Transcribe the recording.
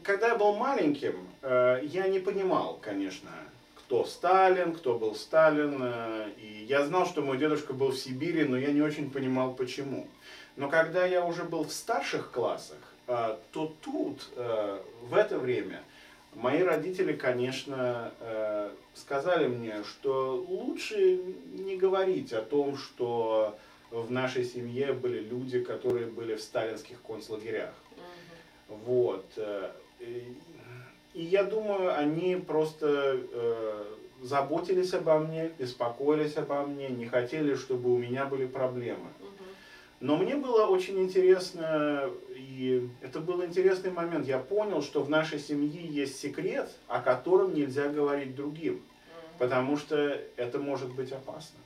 когда я был маленьким, я не понимал, конечно, кто Сталин, кто был Сталин. И я знал, что мой дедушка был в Сибири, но я не очень понимал, почему. Но когда я уже был в старших классах, то тут, в это время, мои родители, конечно, сказали мне, что лучше не говорить о том, что в нашей семье были люди, которые были в сталинских концлагерях. Вот. И я думаю, они просто заботились обо мне, беспокоились обо мне, не хотели, чтобы у меня были проблемы. Но мне было очень интересно, и это был интересный момент. Я понял, что в нашей семье есть секрет, о котором нельзя говорить другим, потому что это может быть опасно.